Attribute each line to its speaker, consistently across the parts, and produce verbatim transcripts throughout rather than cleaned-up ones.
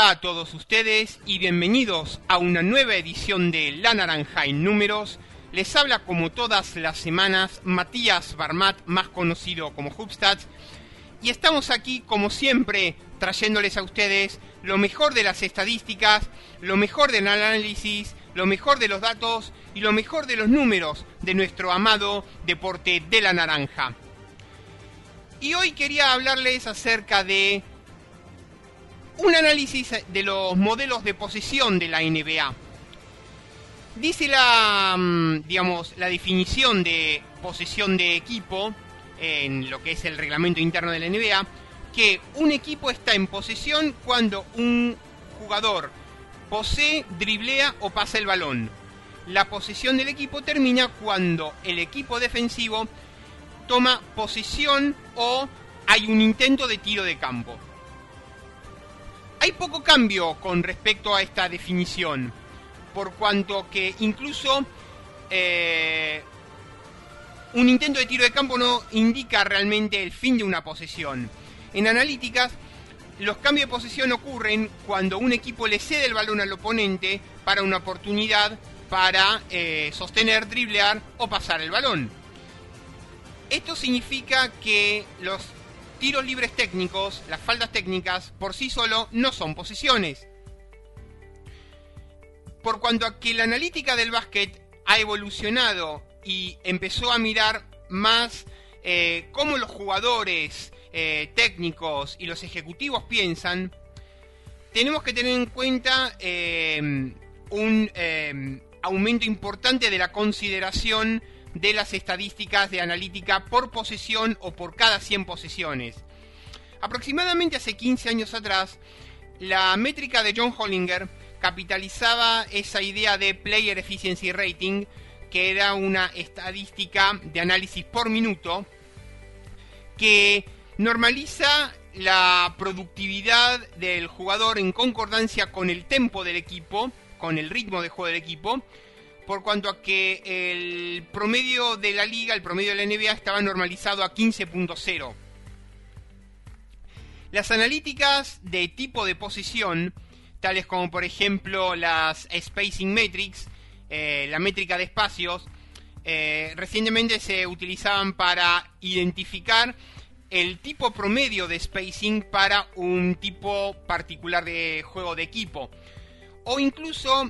Speaker 1: Hola a todos ustedes y bienvenidos a una nueva edición de La Naranja en Números. Les habla como todas las semanas Matías Barmat, más conocido como Hubstats, y estamos aquí como siempre trayéndoles a ustedes lo mejor de las estadísticas, lo mejor del análisis, lo mejor de los datos y lo mejor de los números de nuestro amado deporte de la naranja. Y hoy quería hablarles acerca de un análisis de los modelos de posesión de la N B A. Dice la, digamos, la definición de posesión de equipo en lo que es el reglamento interno de la N B A, que un equipo está en posesión cuando un jugador posee, driblea o pasa el balón. La posesión del equipo termina cuando el equipo defensivo toma posesión o hay un intento de tiro de campo. Hay poco cambio con respecto a esta definición, por cuanto que incluso eh, un intento de tiro de campo no indica realmente el fin de una posesión. En analíticas, los cambios de posesión ocurren cuando un equipo le cede el balón al oponente para una oportunidad para eh, sostener, driblear o pasar el balón. Esto significa que los tiros libres técnicos, las faltas técnicas, por sí solo no son posesiones. Por cuanto a que la analítica del básquet ha evolucionado y empezó a mirar más eh, cómo los jugadores eh, técnicos y los ejecutivos piensan, tenemos que tener en cuenta eh, un eh, aumento importante de la consideración de las estadísticas de analítica por posesión o por cada cien posesiones. Aproximadamente hace quince años atrás, la métrica de John Hollinger capitalizaba esa idea de Player Efficiency Rating, que era una estadística de análisis por minuto que normaliza la productividad del jugador en concordancia con el tempo del equipo, con el ritmo de juego del equipo, por cuanto a que el promedio de la liga, el promedio de la N B A estaba normalizado a quince punto cero. Las analíticas de tipo de posesión, tales como por ejemplo las Spacing Metrics, eh, la métrica de espacios, eh, recientemente se utilizaban para identificar el tipo promedio de spacing para un tipo particular de juego de equipo, o incluso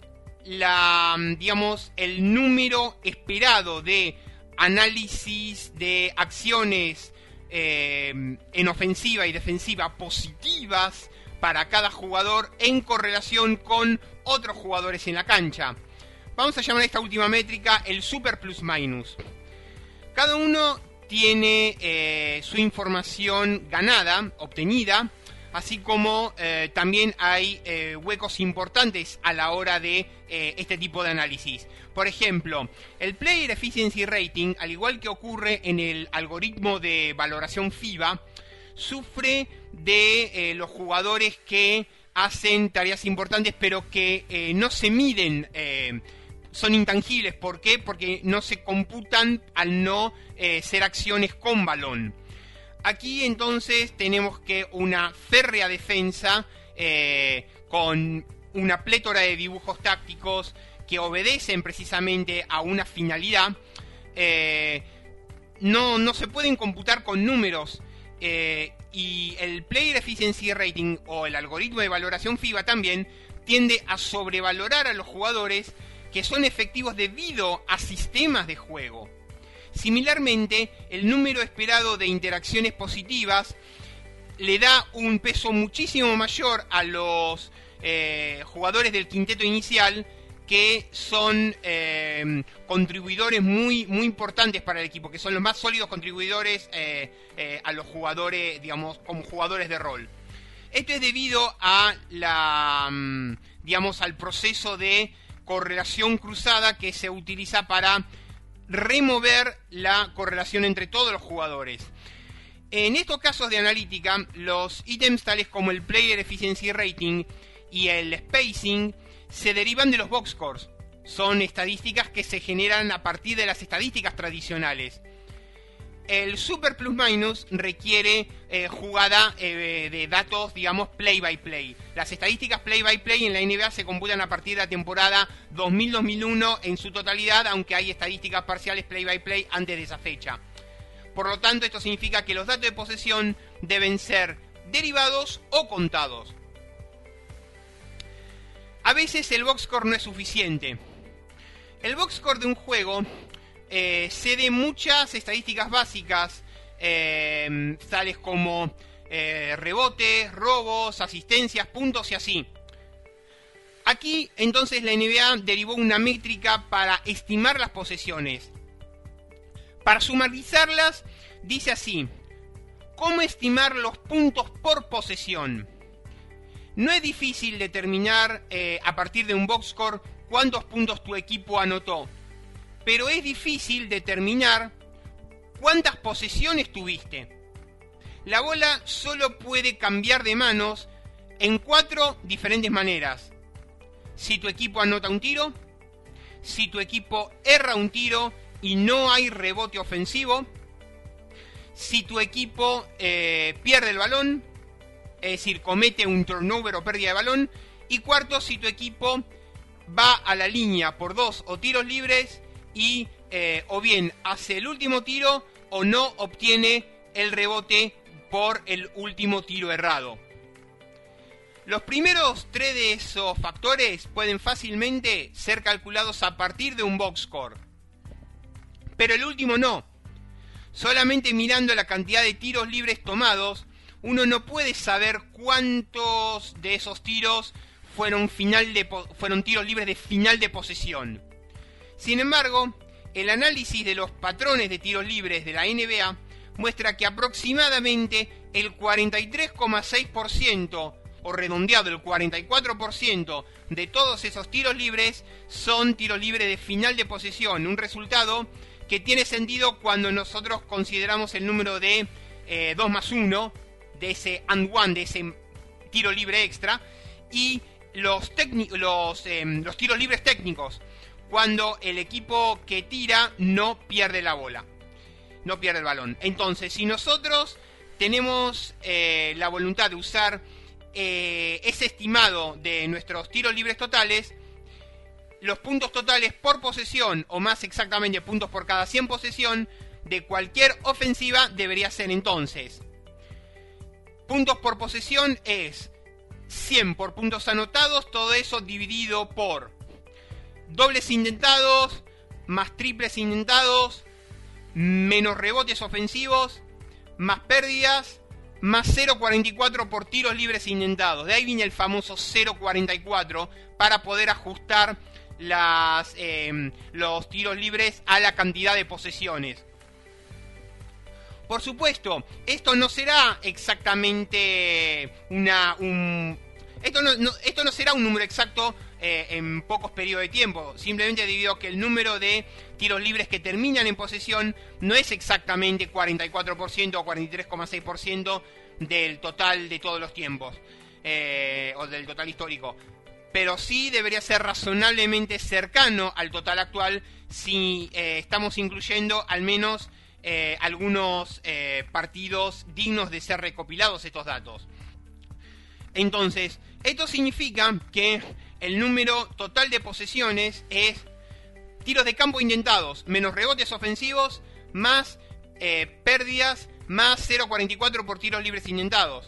Speaker 1: la, digamos, el número esperado de análisis de acciones eh, en ofensiva y defensiva positivas para cada jugador en correlación con otros jugadores en la cancha. Vamos a llamar a esta última métrica el Super Plus Minus. Cada uno tiene eh, su información ganada, obtenida, así como eh, también hay eh, huecos importantes a la hora de eh, este tipo de análisis. Por ejemplo, el Player Efficiency Rating, al igual que ocurre en el algoritmo de valoración FIBA, sufre de eh, los jugadores que hacen tareas importantes pero que eh, no se miden, eh, son intangibles. ¿Por qué? Porque no se computan al no eh, ser acciones con balón. Aquí entonces tenemos que una férrea defensa eh, con una plétora de dibujos tácticos que obedecen precisamente a una finalidad. Eh, no, no se pueden computar con números eh, y el Player Efficiency Rating o el algoritmo de valoración FIBA también tiende a sobrevalorar a los jugadores que son efectivos debido a sistemas de juego. Similarmente, el número esperado de interacciones positivas le da un peso muchísimo mayor a los eh, jugadores del quinteto inicial, que son eh, contribuidores muy, muy importantes para el equipo, que son los más sólidos contribuidores eh, eh, a los jugadores, digamos, como jugadores de rol. Esto es debido a la, digamos, al proceso de correlación cruzada que se utiliza para remover la correlación entre todos los jugadores. En estos casos de analítica, los ítems tales como el Player Efficiency Rating y el Spacing se derivan de los box scores. Son estadísticas que se generan a partir de las estadísticas tradicionales. El Super Plus Minus requiere eh, jugada eh, de datos, digamos, play by play. Las estadísticas play by play en la N B A se computan a partir de la temporada dos mil dos mil uno en su totalidad, aunque hay estadísticas parciales play by play antes de esa fecha. Por lo tanto, esto significa que los datos de posesión deben ser derivados o contados. A veces el box score no es suficiente. El box score de un juego eh, cede muchas estadísticas básicas, eh, tales como eh, rebotes, robos, asistencias, puntos y así. Aquí, entonces, la N B A derivó una métrica para estimar las posesiones. Para sumarizarlas, dice así: ¿cómo estimar los puntos por posesión? No es difícil determinar eh, a partir de un box score cuántos puntos tu equipo anotó, pero es difícil determinar cuántas posesiones tuviste. La bola solo puede cambiar de manos en cuatro diferentes maneras: si tu equipo anota un tiro, si tu equipo erra un tiro y no hay rebote ofensivo, si tu equipo eh, pierde el balón, es decir, comete un turnover o pérdida de balón, y cuarto, si tu equipo va a la línea por dos o tiros libres y eh, o bien hace el último tiro o no obtiene el rebote por el último tiro errado. Los primeros tres de esos factores pueden fácilmente ser calculados a partir de un box score, pero el último no. Solamente mirando la cantidad de tiros libres tomados, uno no puede saber cuántos de esos tiros fueron, final de, fueron tiros libres de final de posesión. Sin embargo, el análisis de los patrones de tiros libres de la N B A muestra que aproximadamente el cuarenta y tres coma seis por ciento, o redondeado el cuarenta y cuatro por ciento de todos esos tiros libres son tiros libres de final de posesión, un resultado que tiene sentido cuando nosotros consideramos el número de eh, dos más uno, de ese and one, de ese tiro libre extra, y los, los, eh, los tiros libres técnicos, cuando el equipo que tira no pierde la bola, no pierde el balón. Entonces, si nosotros tenemos eh, la voluntad de usar eh, ese estimado de nuestros tiros libres totales, los puntos totales por posesión, o más exactamente puntos por cada cien posesión de cualquier ofensiva, debería ser entonces: puntos por posesión es cien por puntos anotados, todo eso dividido por dobles intentados, más triples intentados, menos rebotes ofensivos, más pérdidas, más cero coma cuarenta y cuatro por tiros libres intentados. De ahí viene el famoso cero coma cuarenta y cuatro para poder ajustar las, eh, los tiros libres a la cantidad de posesiones. Por supuesto, esto no será exactamente una... Un, esto, no, no, esto no será un número exacto eh, en pocos periodos de tiempo, simplemente debido a que el número de tiros libres que terminan en posesión no es exactamente cuarenta y cuatro por ciento o cuarenta y tres coma seis por ciento del total de todos los tiempos, eh, o del total histórico. Pero sí debería ser razonablemente cercano al total actual si eh, estamos incluyendo al menos eh, algunos eh, partidos dignos de ser recopilados estos datos. Entonces, esto significa que el número total de posesiones es tiros de campo intentados, menos rebotes ofensivos, más eh, pérdidas, más cero coma cuarenta y cuatro por tiros libres intentados.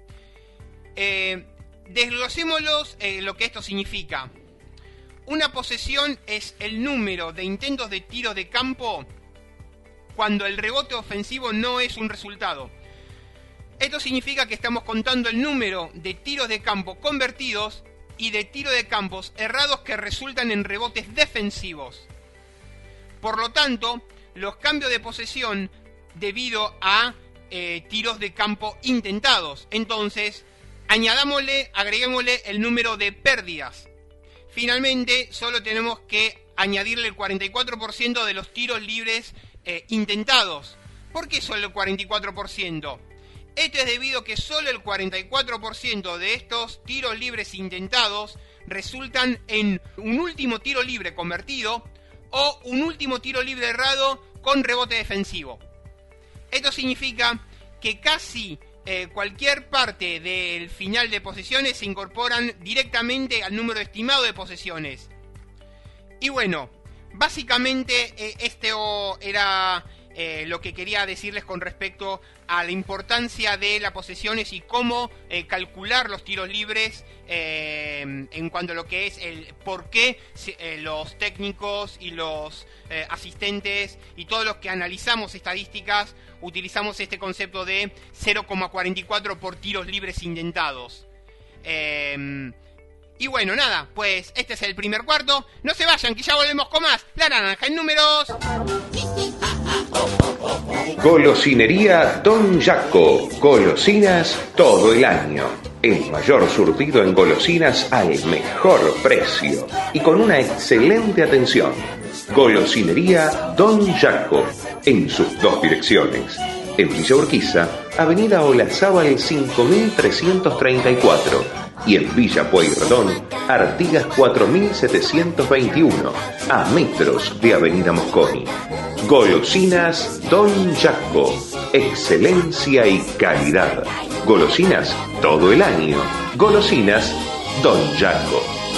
Speaker 1: Eh... Desglosémoslos eh, lo que esto significa. Una posesión es el número de intentos de tiro de campo cuando el rebote ofensivo no es un resultado. Esto significa que estamos contando el número de tiros de campo convertidos y de tiros de campos errados que resultan en rebotes defensivos. Por lo tanto, los cambios de posesión debido a eh, tiros de campo intentados. Entonces, añadámosle, agreguémosle el número de pérdidas. Finalmente, solo tenemos que añadirle el cuarenta y cuatro por ciento de los tiros libres eh, intentados. ¿Por qué solo el cuarenta y cuatro por ciento? Esto es debido a que solo el cuarenta y cuatro por ciento de estos tiros libres intentados resultan en un último tiro libre convertido o un último tiro libre errado con rebote defensivo. Esto significa que casi eh, cualquier parte del final de posesiones se incorporan directamente al número estimado de posesiones. Y bueno, básicamente eh, esto era eh, lo que quería decirles con respecto a la importancia de las posesiones y cómo eh, calcular los tiros libres eh, en cuanto a lo que es el por qué eh, los técnicos y los eh, asistentes y todos los que analizamos estadísticas utilizamos este concepto de cero coma cuarenta y cuatro por tiros libres intentados. Eh, y bueno, nada, pues este es el primer cuarto. No se vayan, que ya volvemos con más La Naranja en Números.
Speaker 2: Golosinería Don Jaco. Golosinas todo el año. El mayor surtido en golosinas al mejor precio y con una excelente atención. Golosinería Don Jaco, en sus dos direcciones. En Villa Urquiza, Avenida Olazábal cinco mil trescientos treinta y cuatro y en Villa Pueyrredón, Artigas cuatro mil setecientos veintiuno, a metros de Avenida Mosconi. Golosinas Don Jaco, excelencia y calidad. Golosinas todo el año. Golosinas Don Jaco.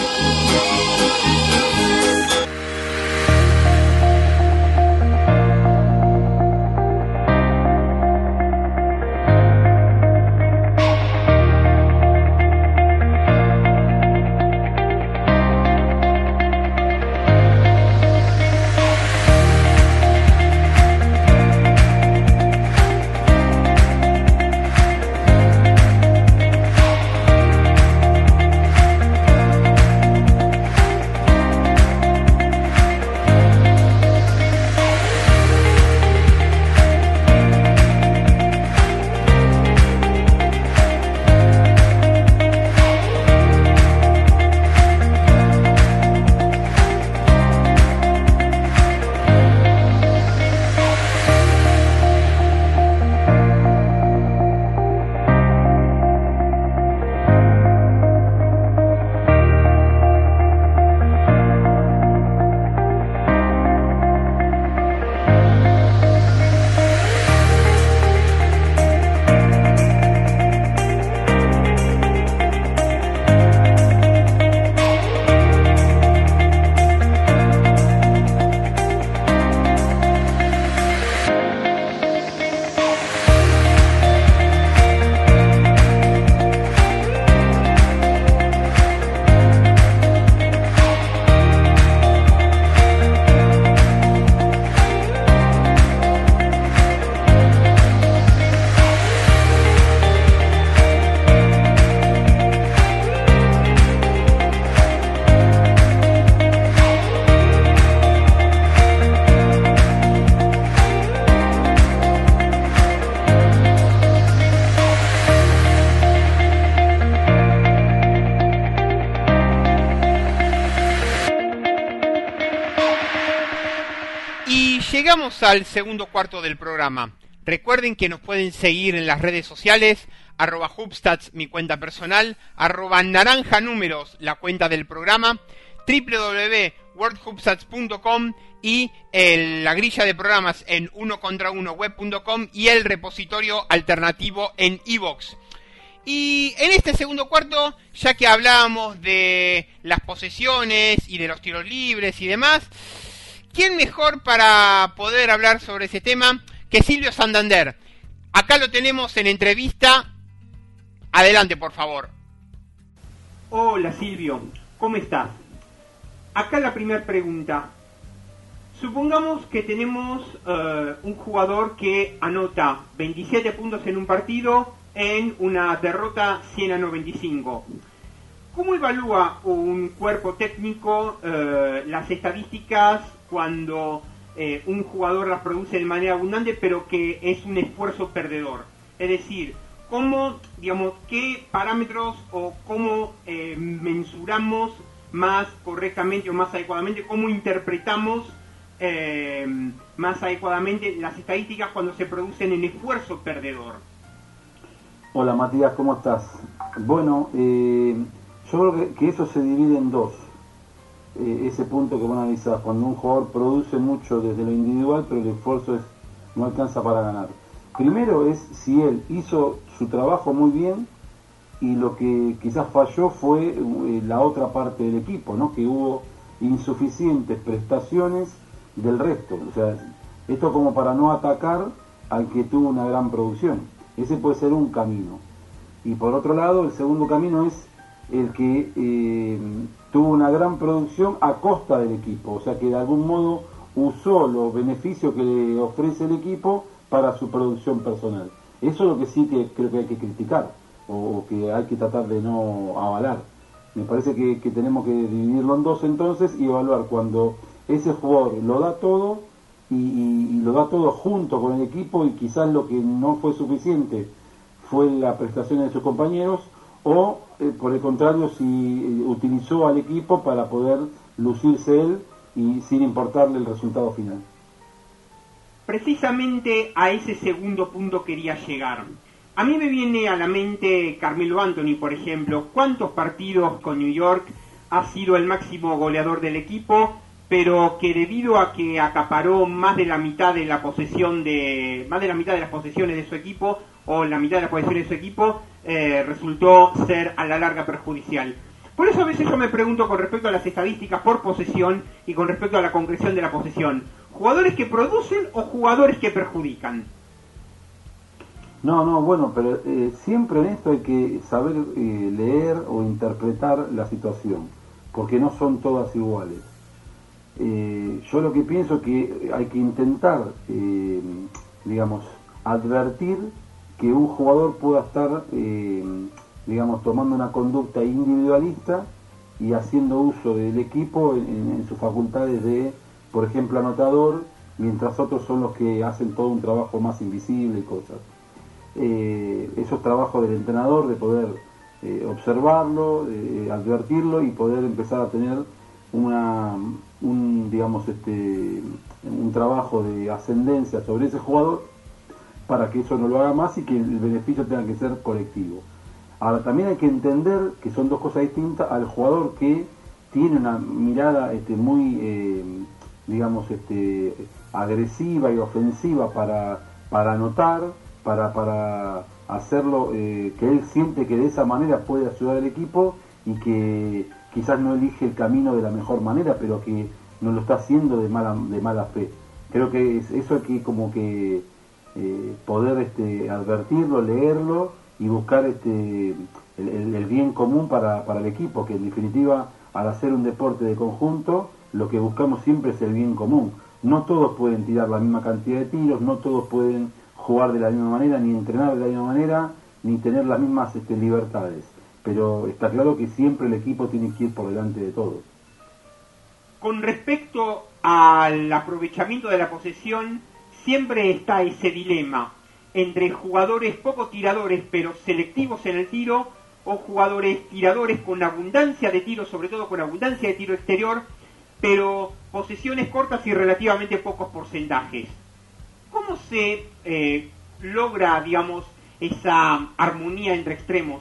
Speaker 1: Llegamos al segundo cuarto del programa. Recuerden que nos pueden seguir en las redes sociales, arroba Hubstats, mi cuenta personal, arroba Naranja Números, la cuenta del programa, doble u doble u doble u punto world hubstats punto com y el, la grilla de programas en uno contra uno web punto com y el repositorio alternativo en iVoox. Y en este segundo cuarto, ya que hablábamos de las posesiones y de los tiros libres y demás, ¿quién mejor para poder hablar sobre ese tema que Silvio Santander? Acá lo tenemos en entrevista. Adelante, por favor.
Speaker 3: Hola Silvio, ¿cómo estás? Acá la primera pregunta. Supongamos que tenemos uh, un jugador que anota veintisiete puntos en un partido en una derrota cien a noventa y cinco. ¿Cómo evalúa un cuerpo técnico uh, las estadísticas cuando eh, un jugador las produce de manera abundante pero que es un esfuerzo perdedor? Es decir, ¿cómo, digamos, qué parámetros o cómo eh, mensuramos más correctamente o más adecuadamente, cómo interpretamos eh, más adecuadamente las estadísticas cuando se producen en esfuerzo perdedor?
Speaker 4: Hola Matías, ¿cómo estás? Bueno, eh, yo creo que, que eso se divide en dos. Eh, ese punto que vos analizás, cuando un jugador produce mucho desde lo individual, pero el esfuerzo es, no alcanza para ganar. primero es si él hizo su trabajo muy bien, y lo que quizás falló fue eh, la otra parte del equipo, ¿no? Que hubo insuficientes prestaciones del resto. O sea, esto como para no atacar al que tuvo una gran producción. Ese puede ser un camino. Y por otro lado, el segundo camino es el que eh, tuvo una gran producción a costa del equipo. O sea, que de algún modo usó los beneficios que le ofrece el equipo para su producción personal. Eso es lo que sí que creo que hay que criticar, o que hay que tratar de no avalar. Me parece que, que tenemos que dividirlo en dos entonces y evaluar cuando ese jugador lo da todo y, y, y lo da todo junto con el equipo, y quizás lo que no fue suficiente fue la prestación de sus compañeros, o eh, por el contrario, si eh, utilizó al equipo para poder lucirse él y sin importarle el resultado final.
Speaker 3: Precisamente a ese segundo punto quería llegar. A mí me viene a la mente Carmelo Anthony, por ejemplo. ¿Cuántos partidos con New York ha sido el máximo goleador del equipo, pero que debido a que acaparó más de la mitad de la posesión de más de la mitad de las posesiones de su equipo, o la mitad de las posesiones de su equipo, eh, resultó ser a la larga perjudicial? Por eso a veces yo me pregunto con respecto a las estadísticas por posesión y con respecto a la concreción de la posesión, ¿jugadores que producen o jugadores que perjudican?
Speaker 4: No, no, bueno, pero eh, siempre en esto hay que saber eh, leer o interpretar la situación, porque no son todas iguales. Eh, yo lo que pienso es que hay que intentar, eh, digamos, advertir que un jugador pueda estar, eh, digamos, tomando una conducta individualista y haciendo uso del equipo en, en sus facultades de, por ejemplo, anotador, mientras otros son los que hacen todo un trabajo más invisible y cosas. Eh, eso es trabajo del entrenador, de poder eh, observarlo, eh, advertirlo y poder empezar a tener una, un, digamos, este, un trabajo de ascendencia sobre ese jugador para que eso no lo haga más y que el beneficio tenga que ser colectivo. Ahora, también hay que entender que son dos cosas distintas al jugador que tiene una mirada este, muy, eh, digamos, este, agresiva y ofensiva para, para anotar, para, para hacerlo, eh, que él siente que de esa manera puede ayudar al equipo y que quizás no elige el camino de la mejor manera, pero que no lo está haciendo de mala, de mala fe. Creo que es, eso hay que como que eh, poder este, advertirlo, leerlo y buscar este, el, el, el bien común para, para el equipo, que en definitiva al hacer un deporte de conjunto lo que buscamos siempre es el bien común. No todos pueden tirar la misma cantidad de tiros, no todos pueden jugar de la misma manera, ni entrenar de la misma manera, ni tener las mismas este, libertades. Pero está claro que siempre el equipo tiene que ir por delante de todo.
Speaker 3: Con respecto al aprovechamiento de la posesión, siempre está ese dilema entre jugadores poco tiradores pero selectivos en el tiro, o jugadores tiradores con abundancia de tiro, sobre todo con abundancia de tiro exterior, pero posesiones cortas y relativamente pocos porcentajes. ¿Cómo se eh, logra, digamos, esa armonía entre extremos?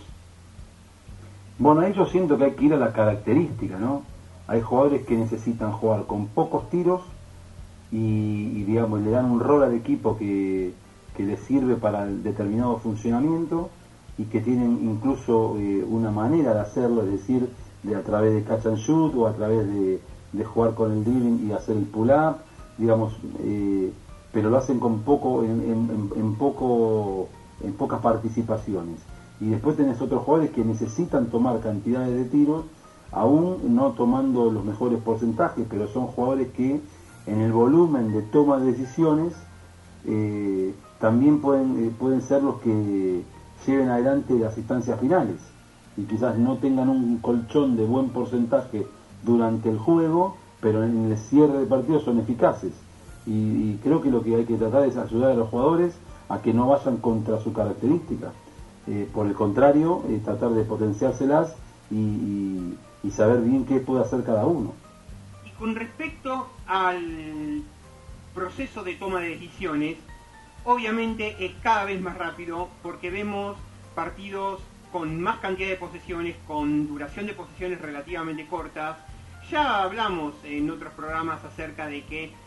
Speaker 4: Bueno, ahí yo siento que hay que ir a la característica, ¿no? Hay jugadores que necesitan jugar con pocos tiros y, y digamos, le dan un rol al equipo que, que les sirve para el determinado funcionamiento y que tienen incluso eh, una manera de hacerlo, es decir, de a través de catch and shoot o a través de, de jugar con el dribbling y hacer el pull-up, digamos, eh, pero lo hacen con poco, en, en, en, poco, en pocas participaciones. Y después tenés otros jugadores que necesitan tomar cantidades de tiros, aún no tomando los mejores porcentajes, pero son jugadores que en el volumen de toma de decisiones eh, también pueden, eh, pueden ser los que lleven adelante las instancias finales. Y quizás no tengan un colchón de buen porcentaje durante el juego, pero en el cierre de partido son eficaces. Y, y creo que lo que hay que tratar es ayudar a los jugadores a que no vayan contra su característica. Eh, por el contrario, eh, tratar de potenciárselas y, y, y saber bien qué puede hacer cada uno.
Speaker 3: Y con respecto al proceso de toma de decisiones, obviamente es cada vez más rápido porque vemos partidos con más cantidad de posesiones, con duración de posesiones relativamente cortas. Ya hablamos en otros programas acerca de que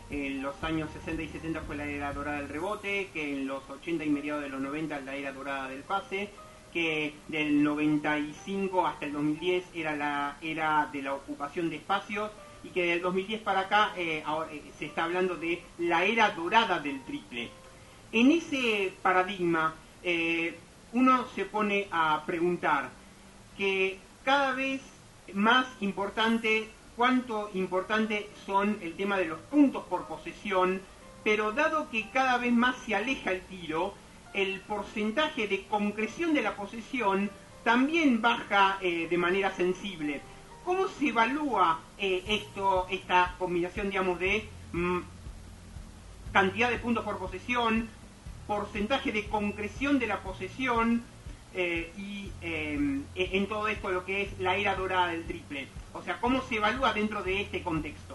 Speaker 3: en los años sesenta y setenta fue la era dorada del rebote, que en los ochenta y mediados de los noventa la era dorada del pase, que del noventa y cinco hasta el dos mil diez era la era de la ocupación de espacios, y que del dos mil diez para acá eh, ahora, eh, se está hablando de la era dorada del triple. En ese paradigma eh, uno se pone a preguntar que cada vez más importante, cuánto importante son el tema de los puntos por posesión, pero dado que cada vez más se aleja el tiro, el porcentaje de concreción de la posesión también baja eh, de manera sensible. ¿Cómo se evalúa eh, esto, esta combinación, digamos, de mm, cantidad de puntos por posesión, porcentaje de concreción de la posesión eh, y eh, en todo esto lo que es la era dorada del triple? O sea, ¿cómo se evalúa dentro de este contexto?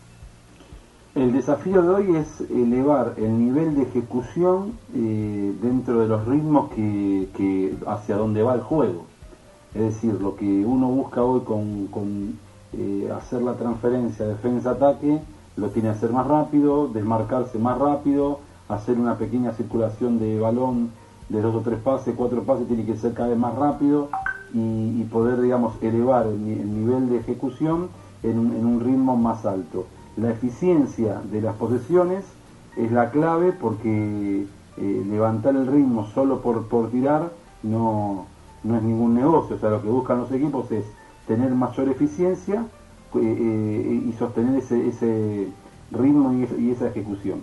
Speaker 4: El desafío de hoy es elevar el nivel de ejecución eh, dentro de los ritmos que, que hacia donde va el juego. Es decir, lo que uno busca hoy con, con eh, hacer la transferencia defensa-ataque, lo tiene que hacer más rápido, desmarcarse más rápido, hacer una pequeña circulación de balón de dos o tres pases, cuatro pases, tiene que ser cada vez más rápido y, y poder, digamos, elevar el, el nivel de ejecución en un, en un ritmo más alto. La eficiencia de las posesiones es la clave porque eh, levantar el ritmo solo por, por tirar no, no es ningún negocio. O sea, lo que buscan los equipos es tener mayor eficiencia eh, eh, y sostener ese, ese ritmo y, y esa ejecución.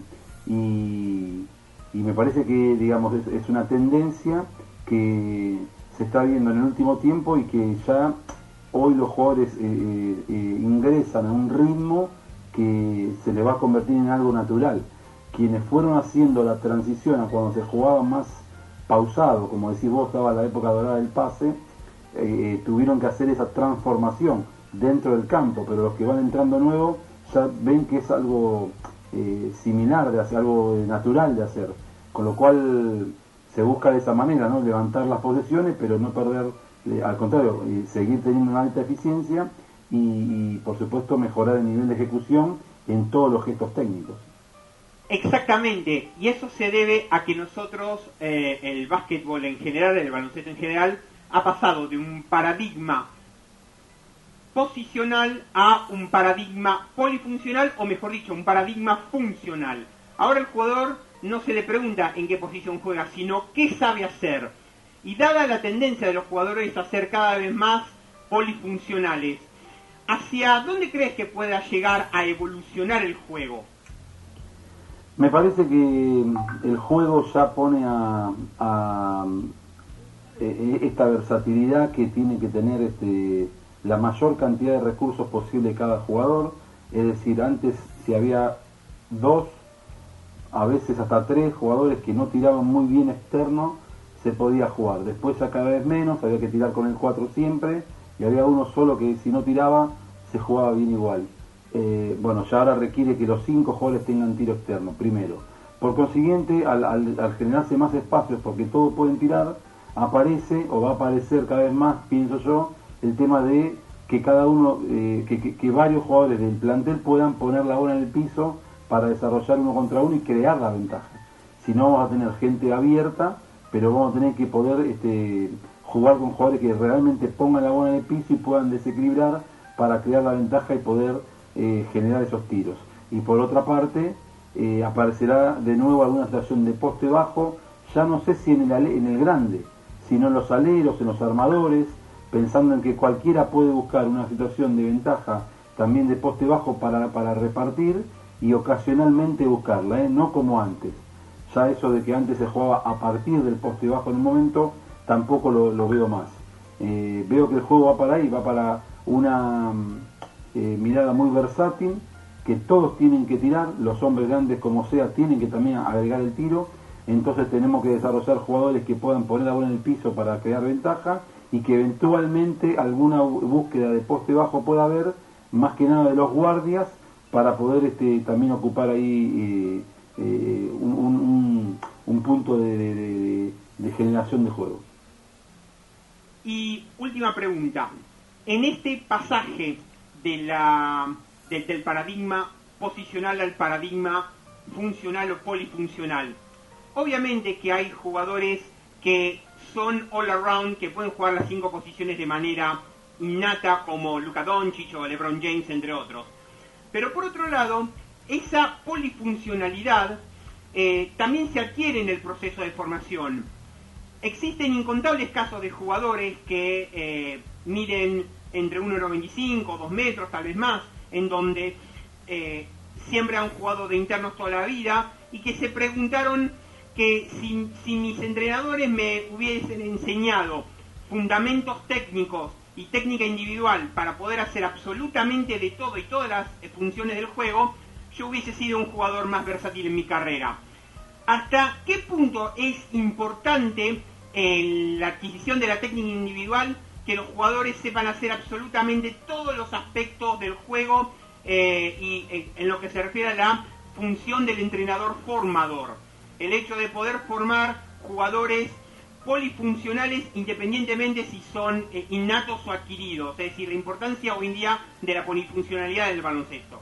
Speaker 4: Y, y me parece que, digamos, es, es una tendencia que se está viendo en el último tiempo y que ya hoy los jugadores eh, eh, eh, ingresan a un ritmo que se le va a convertir en algo natural. Quienes fueron haciendo la transición a cuando se jugaba más pausado, como decís vos, estaba la época dorada del pase, eh, tuvieron que hacer esa transformación dentro del campo, pero los que van entrando nuevos ya ven que es algo eh, similar de hacer, algo natural de hacer, con lo cual se busca de esa manera, ¿no? Levantar las posesiones, pero no perder, eh, al contrario, eh, seguir teniendo una alta eficiencia y, y por supuesto mejorar el nivel de ejecución en todos los gestos técnicos.
Speaker 3: Exactamente, y eso se debe a que nosotros, eh, el básquetbol en general, el baloncesto en general, ha pasado de un paradigma posicional a un paradigma polifuncional, o mejor dicho, un paradigma funcional. Ahora el jugador no se le pregunta en qué posición juega, sino qué sabe hacer. Y dada la tendencia de los jugadores a ser cada vez más polifuncionales, ¿hacia dónde crees que pueda llegar a evolucionar el juego?
Speaker 4: Me parece que el juego ya pone a, a esta versatilidad que tiene que tener este, la mayor cantidad de recursos posible cada jugador. Es decir, antes si había dos, a veces hasta tres jugadores que no tiraban muy bien externo, se podía jugar. Después ya cada vez menos, había que tirar con el cuatro siempre, y había uno solo que si no tiraba, se jugaba bien igual. Eh, bueno, ya ahora requiere que los cinco jugadores tengan tiro externo, primero. Por consiguiente, al, al, al generarse más espacios, porque todos pueden tirar, aparece, o va a aparecer cada vez más, pienso yo, el tema de que cada uno, eh, que, que, que varios jugadores del plantel puedan poner la bola en el piso para desarrollar uno contra uno y crear la ventaja. Si no, vamos a tener gente abierta, pero vamos a tener que poder este, jugar con jugadores que realmente pongan la bola en el piso y puedan desequilibrar para crear la ventaja y poder eh, generar esos tiros. Y por otra parte, eh, aparecerá de nuevo alguna situación de poste bajo, ya no sé si en el, en el grande, sino en los aleros, en los armadores, pensando en que cualquiera puede buscar una situación de ventaja también de poste bajo para, para repartir y ocasionalmente buscarla, ¿eh? No como antes. Ya eso de que antes se jugaba a partir del poste bajo en un momento, tampoco lo, lo veo más. Eh, veo que el juego va para ahí, va para una eh, mirada muy versátil, que todos tienen que tirar, los hombres grandes como sea tienen que también agregar el tiro, entonces tenemos que desarrollar jugadores que puedan poner la bola en el piso para crear ventaja y que eventualmente alguna búsqueda de poste bajo pueda haber, más que nada de los guardias, para poder este, también ocupar ahí eh, eh, un, un, un punto de, de, de, de generación de juego.
Speaker 3: Y última pregunta, en este pasaje de la, de, del paradigma posicional al paradigma funcional o polifuncional. Obviamente que hay jugadores que son all around, que pueden jugar las cinco posiciones de manera innata, como Luka Doncic o LeBron James, entre otros. Pero por otro lado, esa polifuncionalidad eh, también se adquiere en el proceso de formación. Existen incontables casos de jugadores que eh, miden entre uno noventa y cinco, dos metros, tal vez más, en donde eh, siempre han jugado de internos toda la vida y que se preguntaron que si, si mis entrenadores me hubiesen enseñado fundamentos técnicos y técnica individual para poder hacer absolutamente de todo y todas las funciones del juego, yo hubiese sido un jugador más versátil en mi carrera. ¿Hasta qué punto es importante en la adquisición de la técnica individual que los jugadores sepan hacer absolutamente todos los aspectos del juego eh, y eh, en lo que se refiere a la función del entrenador formador? El hecho de poder formar jugadores polifuncionales independientemente si son eh, innatos o adquiridos, es decir, la importancia hoy en día de la polifuncionalidad del baloncesto.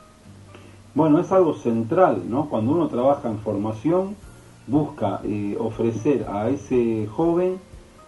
Speaker 4: Bueno, es algo central, ¿no? Cuando uno trabaja en formación, busca eh, ofrecer a ese joven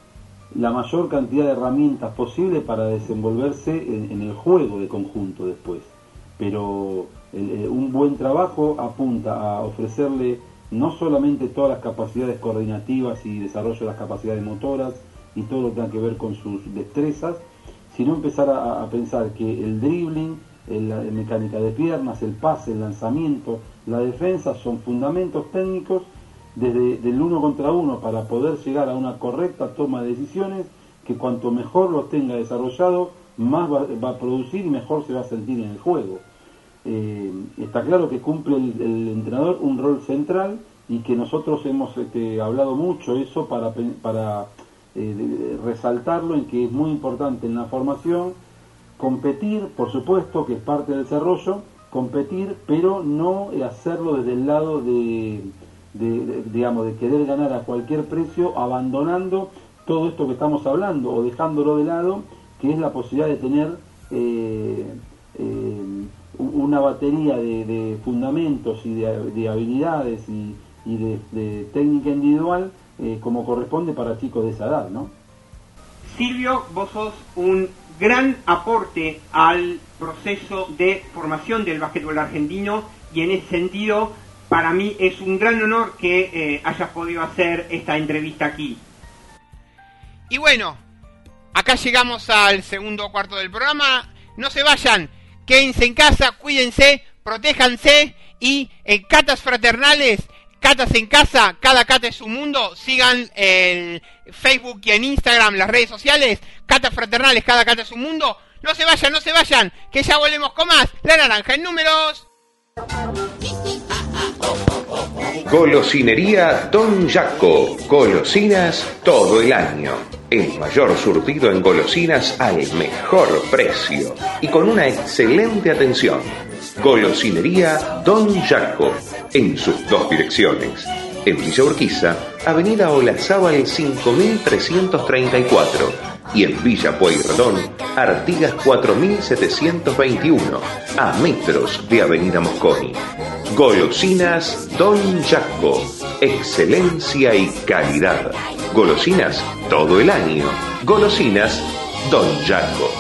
Speaker 4: la mayor cantidad de herramientas posible para desenvolverse en, en el juego de conjunto después. Pero el, el, un buen trabajo apunta a ofrecerle no solamente todas las capacidades coordinativas y desarrollo de las capacidades motoras y todo lo que tenga que ver con sus destrezas, sino empezar a, a pensar que el dribbling, el, la mecánica de piernas, el pase, el lanzamiento, la defensa son fundamentos técnicos desde del uno contra uno para poder llegar a una correcta toma de decisiones que cuanto mejor lo tenga desarrollado, más va, va a producir y mejor se va a sentir en el juego. Eh, está claro que cumple el, el entrenador un rol central y que nosotros hemos este, hablado mucho eso para, para eh, resaltarlo en que es muy importante en la formación competir, por supuesto que es parte del desarrollo, competir, pero no hacerlo desde el lado de, de, de digamos de querer ganar a cualquier precio, abandonando todo esto que estamos hablando o dejándolo de lado, que es la posibilidad de tener eh, eh, una batería de, de fundamentos y de, de habilidades y, y de, de técnica individual eh, como corresponde para chicos de esa edad, ¿no?
Speaker 3: Silvio, vos sos un gran aporte al proceso de formación del básquetbol argentino y en ese sentido para mí es un gran honor que eh, hayas podido hacer esta entrevista aquí.
Speaker 1: Y bueno, acá llegamos al segundo cuarto del programa. No se vayan. Quédense en casa, cuídense, protéjanse y en catas fraternales, catas en casa, cada cata es un mundo. Sigan el Facebook y en Instagram, las redes sociales, catas fraternales, cada cata es un mundo. No se vayan, no se vayan, que ya volvemos con más La Naranja en Números.
Speaker 2: Golosinería Don Jaco. Golosinas todo el año. El mayor surtido en golosinas al mejor precio y con una excelente atención. Golosinería Don Jaco, en sus dos direcciones. En Villa Urquiza, Avenida Olazábal cinco mil trescientos treinta y cuatro y en Villa Pueyrredón, Artigas cuatro mil setecientos veintiuno, a metros de Avenida Mosconi. Golosinas Don Jaco, excelencia y calidad. Golosinas todo el año. Golosinas Don Jaco.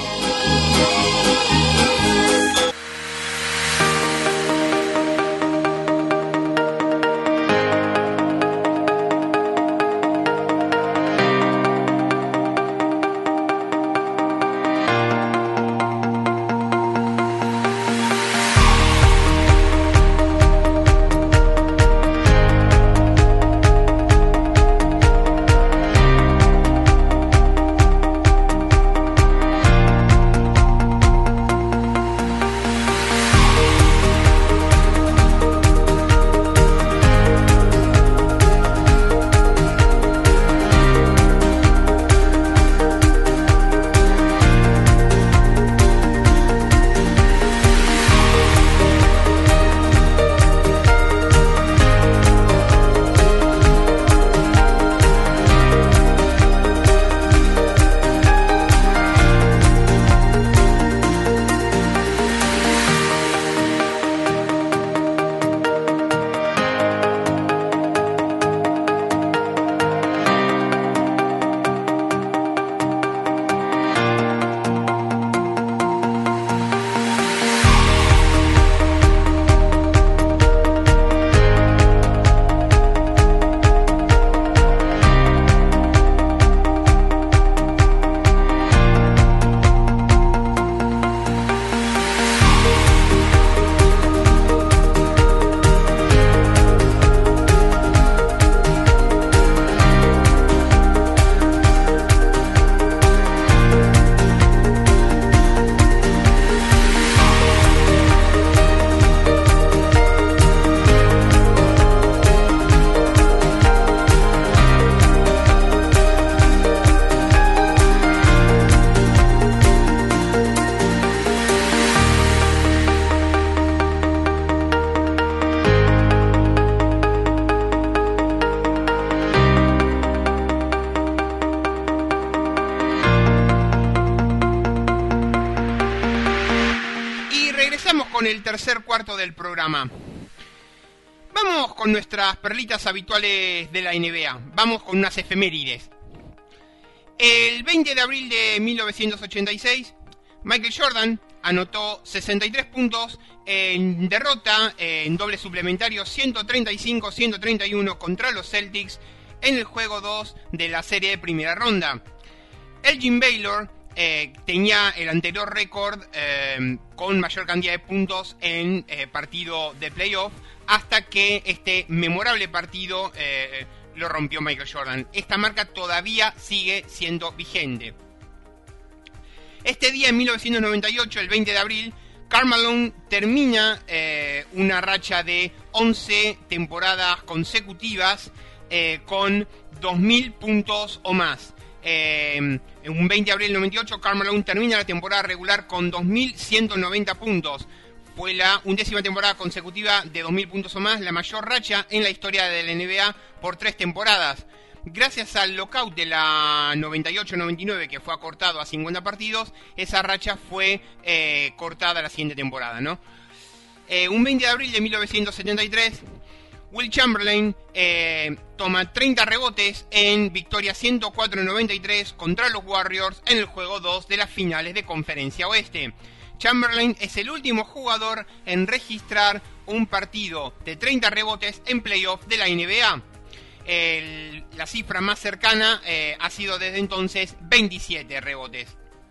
Speaker 1: el tercer cuarto del programa. Vamos con nuestras perlitas habituales de la N B A. Vamos con unas efemérides. El veinte de abril de mil novecientos ochenta y seis, Michael Jordan anotó sesenta y tres puntos en derrota en doble suplementario ciento treinta y cinco a ciento treinta y uno contra los Celtics en el juego dos de la serie de primera ronda. Elgin Baylor eh, tenía el anterior récord eh, con mayor cantidad de puntos en eh, partido de playoff, hasta que este memorable partido eh, lo rompió Michael Jordan. Esta marca todavía sigue siendo vigente. Este día, en mil novecientos noventa y ocho, el veinte de abril, Karl Malone termina eh, una racha de once temporadas consecutivas eh, con dos mil puntos o más. Eh, un veinte de abril del noventa y ocho, Karl Malone termina la temporada regular con dos mil ciento noventa puntos. Fue la undécima temporada consecutiva de dos mil puntos o más, la mayor racha en la historia de la N B A por tres temporadas. Gracias al lockout de la noventa y ocho noventa y nueve, que fue acortado a cincuenta partidos, esa racha fue eh, cortada la siguiente temporada, ¿no? Eh, un veinte de abril de mil novecientos setenta y tres, Will Chamberlain eh, toma treinta rebotes en victoria ciento cuatro noventa y tres contra los Warriors en el juego dos de las finales de Conferencia Oeste. Chamberlain es el último jugador en registrar un partido de treinta rebotes en playoff de la N B A. El, la cifra más cercana eh, ha sido desde entonces veintisiete rebotes.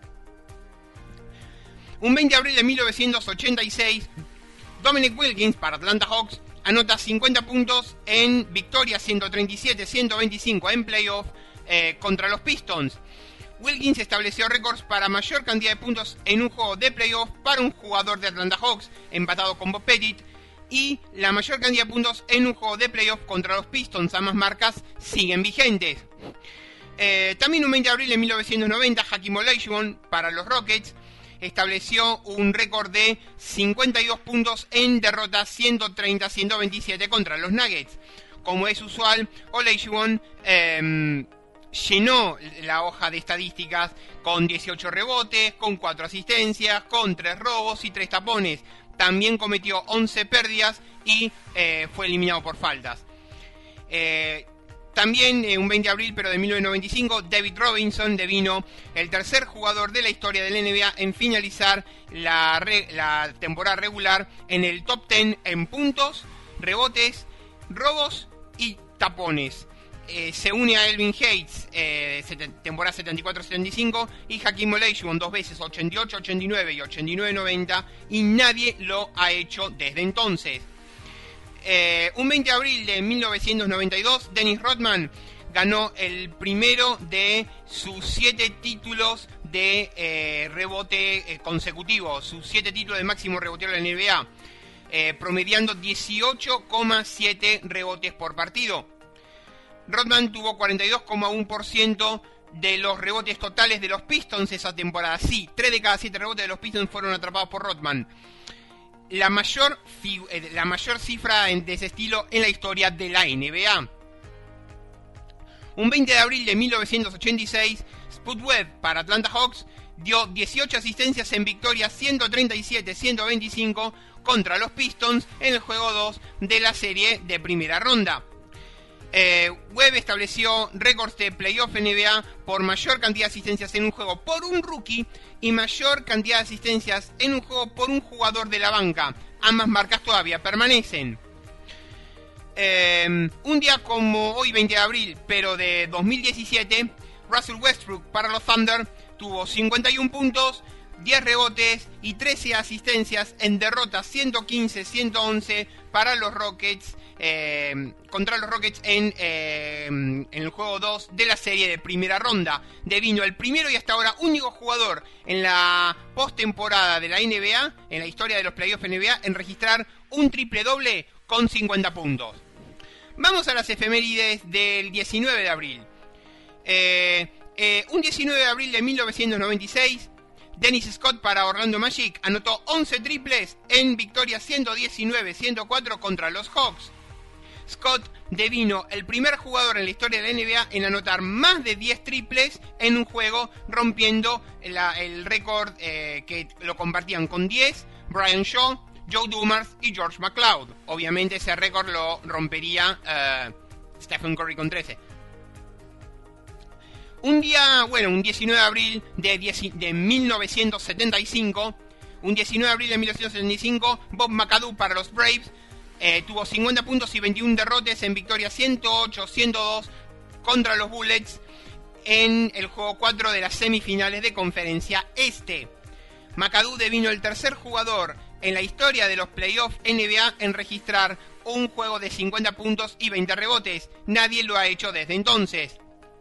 Speaker 1: Un veinte de abril de mil novecientos ochenta y seis, Dominic Wilkins para Atlanta Hawks anota cincuenta puntos en victoria ciento treinta y siete a ciento veinticinco en playoff eh, contra los Pistons. Wilkins estableció récords para mayor cantidad de puntos en un juego de playoff para un jugador de Atlanta Hawks, empatado con Bob Pettit, y la mayor cantidad de puntos en un juego de playoff contra los Pistons. Ambas marcas siguen vigentes. Eh, también un veinte de abril de mil novecientos noventa, Hakeem Olajuwon para los Rockets estableció un récord de cincuenta y dos puntos en derrota ciento treinta a ciento veintisiete contra los Nuggets. Como es usual, Olajuwon eh, llenó la hoja de estadísticas con dieciocho rebotes, con cuatro asistencias, con tres robos y tres tapones. También cometió once pérdidas y eh, fue eliminado por faltas. Eh, también eh, un veinte de abril, pero de mil novecientos noventa y cinco, David Robinson devino el tercer jugador de la historia de la N B A en finalizar la, re, la temporada regular en el top diez en puntos, rebotes, robos y tapones. Eh, se une a Elvin Hayes, eh, set- temporada setenta y cuatro setenta y cinco, y Hakeem Olajuwon dos veces, ochenta y ocho ochenta y nueve y ochenta y nueve noventa, y nadie lo ha hecho desde entonces. Eh, un veinte de abril de mil novecientos noventa y dos, Dennis Rodman ganó el primero de sus siete títulos de eh, rebote eh, consecutivos, sus siete títulos de máximo rebotero de la N B A, eh, promediando dieciocho coma siete rebotes por partido. Rodman tuvo cuarenta y dos coma uno por ciento de los rebotes totales de los Pistons esa temporada. Sí, tres de cada siete rebotes de los Pistons fueron atrapados por Rodman. La mayor, fi- la mayor cifra de ese estilo en la historia de la N B A. Un veinte de abril de mil novecientos ochenta y seis, Spud Webb para Atlanta Hawks dio dieciocho asistencias en victoria ciento treinta y siete a ciento veinticinco contra los Pistons en el juego dos de la serie de primera ronda. Eh, Webb estableció récords de playoff N B A por mayor cantidad de asistencias en un juego por un rookie y mayor cantidad de asistencias en un juego por un jugador de la banca. Ambas marcas todavía permanecen. Eh, un día como hoy, veinte de abril, pero de dos mil diecisiete, Russell Westbrook para los Thunder tuvo cincuenta y uno puntos, diez rebotes y trece asistencias en derrota ciento quince a ciento once para los Rockets, eh, contra los Rockets en, eh, en el juego dos de la serie de primera ronda. Devino el primero y hasta ahora único jugador en la postemporada de la N B A, en la historia de los playoffs N B A, en registrar un triple doble con cincuenta puntos. Vamos a las efemérides del diecinueve de abril. Eh, eh, un diecinueve de abril de mil novecientos noventa y seis, Dennis Scott para Orlando Magic anotó once triples en victoria ciento diecinueve a ciento cuatro contra los Hawks. Scott devino el primer jugador en la historia de la N B A en anotar más de diez triples en un juego, rompiendo la, el récord eh, que lo compartían con diez Brian Shaw, Joe Dumars y George McLeod. Obviamente ese récord lo rompería uh, Stephen Curry con trece. Un día, bueno, un diecinueve de abril de, diez, de mil novecientos setenta y cinco, un diecinueve de abril de mil novecientos setenta y cinco, Bob McAdoo para los Braves eh, tuvo cincuenta puntos y veintiún derrotes en victoria ciento ocho a ciento dos contra los Bullets en el juego cuatro de las semifinales de Conferencia Este. McAdoo devino el tercer jugador en la historia de los playoffs N B A en registrar un juego de cincuenta puntos y veinte rebotes. Nadie lo ha hecho desde entonces.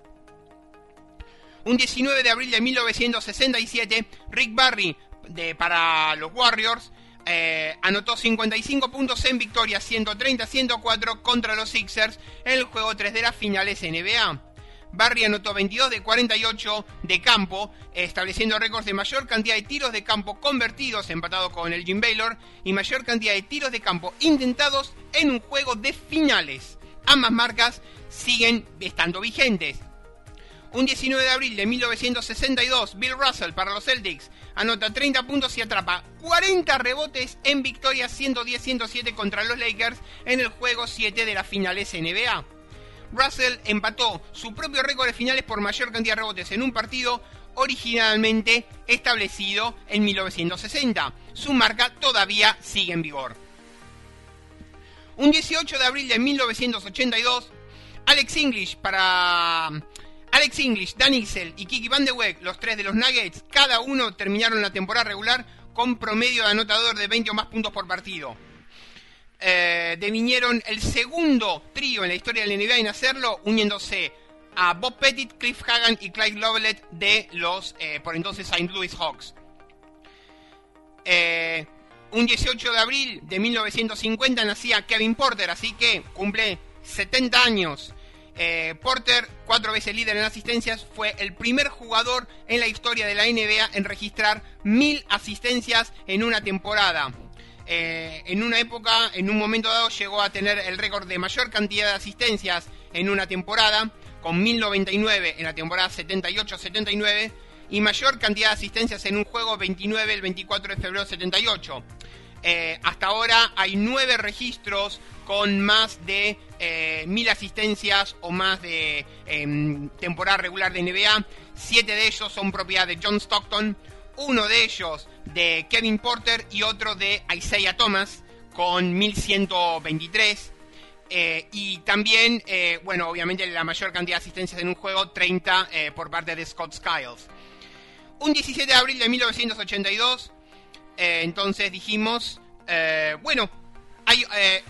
Speaker 1: Un diecinueve de abril de mil novecientos sesenta y siete, Rick Barry de, para los Warriors eh, anotó cincuenta y cinco puntos en victoria ciento treinta a ciento cuatro contra los Sixers en el juego tres de las finales N B A. Barry anotó veintidós de cuarenta y ocho de campo, estableciendo récords de mayor cantidad de tiros de campo convertidos, empatado con el Jim Baylor, y mayor cantidad de tiros de campo intentados en un juego de finales. Ambas marcas siguen estando vigentes. Un diecinueve de abril de mil novecientos sesenta y dos, Bill Russell para los Celtics anota treinta puntos y atrapa cuarenta rebotes en victoria ciento diez a ciento siete contra los Lakers en el juego siete de las finales N B A. Russell empató su propio récord de finales por mayor cantidad de rebotes en un partido, originalmente establecido en mil novecientos sesenta. Su marca todavía sigue en vigor. Un dieciocho de abril de mil novecientos ochenta y dos, Alex English para... Alex English, Dan Ixel y Kiki Van de Weg, los tres de los Nuggets, cada uno terminaron la temporada regular con promedio de anotador de veinte o más puntos por partido. Eh, devinieron el segundo trío en la historia de la N B A en hacerlo, uniéndose a Bob Pettit, Cliff Hagan y Clyde Lovellette de los, eh, por entonces, Saint Louis Hawks. Eh, un dieciocho de abril de mil novecientos cincuenta nacía Kevin Porter, así que cumple setenta años. Eh, Porter, cuatro veces líder en asistencias, fue el primer jugador en la historia de la N B A en registrar mil asistencias en una temporada. Eh, en una época, en un momento dado, llegó a tener el récord de mayor cantidad de asistencias en una temporada, con mil noventa y nueve en la temporada setenta y ocho setenta y nueve, y mayor cantidad de asistencias en un juego, veintinueve el veinticuatro de febrero setenta y ocho. Eh, hasta ahora hay nueve registros con más de eh, mil asistencias o más de eh, temporada regular de N B A. Siete de ellos son propiedad de John Stockton, uno de ellos de Kevin Porter y otro de Isaiah Thomas con mil ciento veintitrés. Eh, y también, eh, bueno, obviamente la mayor cantidad de asistencias en un juego, treinta eh, por parte de Scott Skiles. Un diecisiete de abril de mil novecientos ochenta y dos, eh, entonces dijimos, eh, bueno, hay, eh,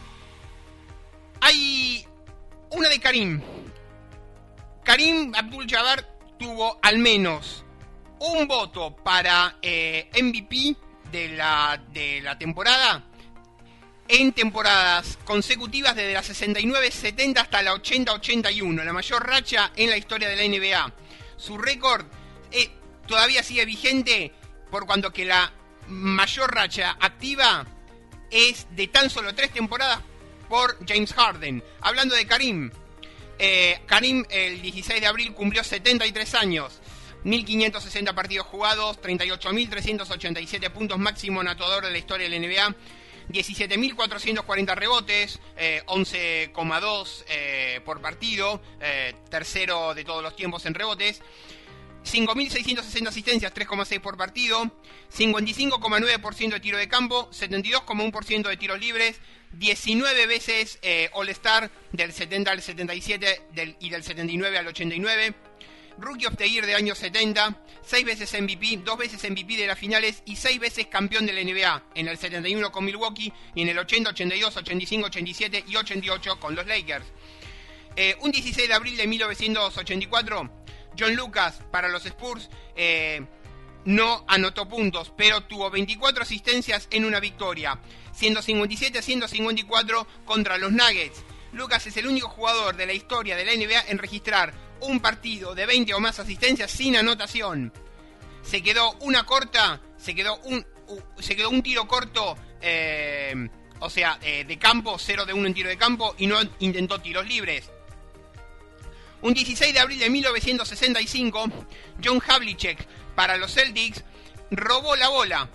Speaker 1: hay una de Karim. Karim Abdul-Jabbar tuvo al menos un voto para eh, M V P de la, de la temporada en temporadas consecutivas desde la sesenta y nueve setenta hasta la ochenta ochenta y uno, la mayor racha en la historia de la N B A. Su récord eh, todavía sigue vigente, por cuanto que la mayor racha activa es de tan solo tres temporadas por James Harden. Hablando de Karim, eh, Karim el dieciséis de abril cumplió setenta y tres años, mil quinientos sesenta partidos jugados, treinta y ocho mil trescientos ochenta y siete puntos máximo anotador de la historia de la N B A, diecisiete mil cuatrocientos cuarenta rebotes, eh, once coma dos eh, por partido, eh, tercero de todos los tiempos en rebotes, cinco mil seiscientos sesenta asistencias, tres coma seis por partido, cincuenta y cinco coma nueve por ciento de tiro de campo, setenta y dos coma uno por ciento de tiros libres, diecinueve veces eh, All-Star del setenta al setenta y siete del, y del setenta y nueve al ochenta y nueve, Rookie of the Year del año setenta, seis veces M V P, dos veces M V P de las finales y seis veces campeón de la N B A, en el setenta y uno con Milwaukee y en el ochenta, ochenta y dos, ochenta y cinco, ochenta y siete y ochenta y ocho con los Lakers. Eh, un dieciséis de abril de mil novecientos ochenta y cuatro, John Lucas para los Spurs eh, no anotó puntos, pero tuvo veinticuatro asistencias en una victoria, ciento cincuenta y siete a ciento cincuenta y cuatro contra los Nuggets. Lucas es el único jugador de la historia de la N B A en registrar un partido de veinte o más asistencias sin anotación. Se quedó una corta, se quedó un, uh, se quedó un tiro corto, eh, o sea, eh, de campo, cero de uno en tiro de campo, y no intentó tiros libres. Un dieciséis de abril de mil novecientos sesenta y cinco, John Havlicek para los Celtics robó la bola.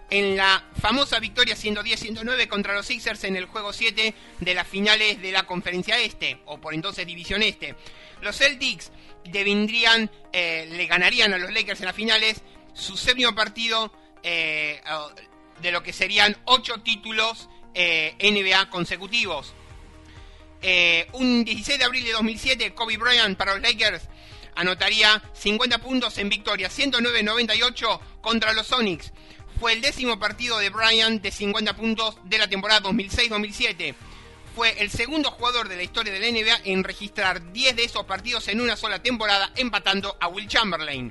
Speaker 1: en la famosa victoria ciento diez a ciento nueve contra los Sixers en el juego siete de las finales de la Conferencia Este, o por entonces División Este. Los Celtics devendrían, eh, le ganarían a los Lakers en las finales su séptimo partido eh, de lo que serían ocho títulos eh, N B A consecutivos. Eh, un dieciséis de abril de dos mil siete, Kobe Bryant para los Lakers anotaría cincuenta puntos en victoria ciento nueve a noventa y ocho contra los Sonics. Fue el décimo partido de Bryant de cincuenta puntos de la temporada dos mil seis dos mil siete. Fue el segundo jugador de la historia de la N B A en registrar diez de esos partidos en una sola temporada, empatando a Will Chamberlain.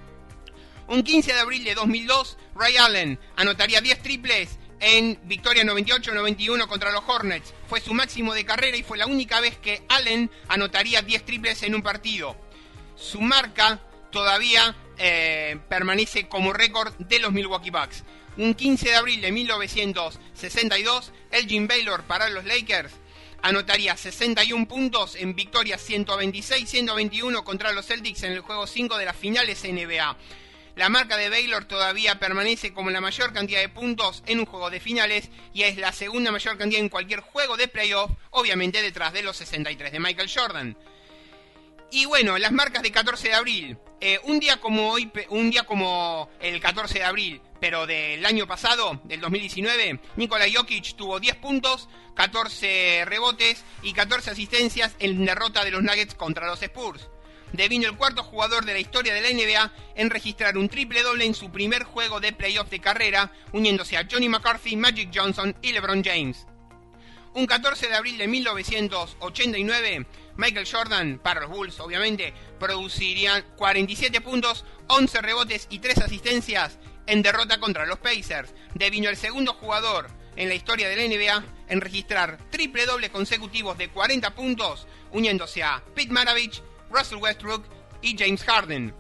Speaker 1: Un quince de abril de dos mil dos, Ray Allen anotaría diez triples en victoria noventa y ocho a noventa y uno contra los Hornets. Fue su máximo de carrera y fue la única vez que Allen anotaría diez triples en un partido. Su marca todavía eh, permanece como récord de los Milwaukee Bucks. Un quince de abril de mil novecientos sesenta y dos, Elgin Baylor para los Lakers anotaría sesenta y uno puntos en victoria ciento veintiséis a ciento veintiuno contra los Celtics en el juego cinco de las finales N B A. La marca de Baylor todavía permanece como la mayor cantidad de puntos en un juego de finales y es la segunda mayor cantidad en cualquier juego de playoff, obviamente detrás de los sesenta y tres de Michael Jordan. Y bueno, las marcas de catorce de abril. Eh, un día como hoy, un día como el catorce de abril, pero del año pasado, del dos mil diecinueve, Nikola Jokic tuvo diez puntos, catorce rebotes y catorce asistencias en derrota de los Nuggets contra los Spurs. Devino el cuarto jugador de la historia de la N B A en registrar un triple doble en su primer juego de playoff de carrera, uniéndose a Johnny McCarthy, Magic Johnson y LeBron James. Un catorce de abril de mil novecientos ochenta y nueve, Michael Jordan, para los Bulls obviamente, producirían cuarenta y siete puntos, once rebotes y tres asistencias en derrota contra los Pacers. Devino el segundo jugador en la historia de la N B A en registrar triple doble consecutivos de cuarenta puntos, uniéndose a Pete Maravich, Russell Westbrook y James Harden.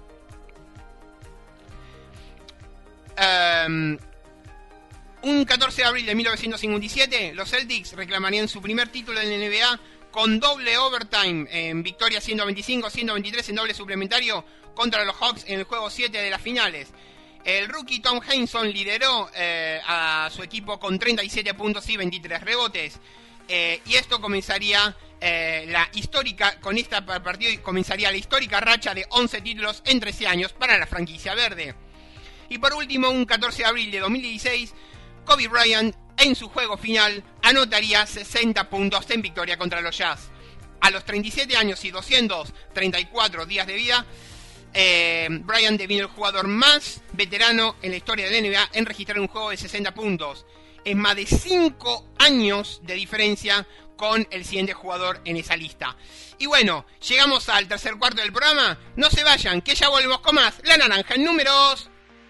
Speaker 1: Um, un catorce de abril de mil novecientos cincuenta y siete, los Celtics reclamarían su primer título en la N B A con doble overtime en victoria ciento veinticinco a ciento veintitrés en doble suplementario contra los Hawks en el juego siete de las finales. El rookie Tom Heinsohn lideró eh, a su equipo con treinta y siete puntos y veintitrés rebotes. Eh, y esto comenzaría eh, la histórica, con este partido comenzaría la histórica racha de once títulos en trece años para la franquicia verde. Y por último, un catorce de abril de dos mil dieciséis, Kobe Bryant en su juego final anotaría sesenta puntos en victoria contra los Jazz. A los treinta y siete años y doscientos treinta y cuatro días de vida, eh, Bryant devino el jugador más veterano en la historia de la N B A en registrar un juego de sesenta puntos. Es más de cinco años de diferencia con el siguiente jugador en esa lista. Y bueno, llegamos al tercer cuarto del programa. No se vayan, que ya volvemos con más La Naranja en números.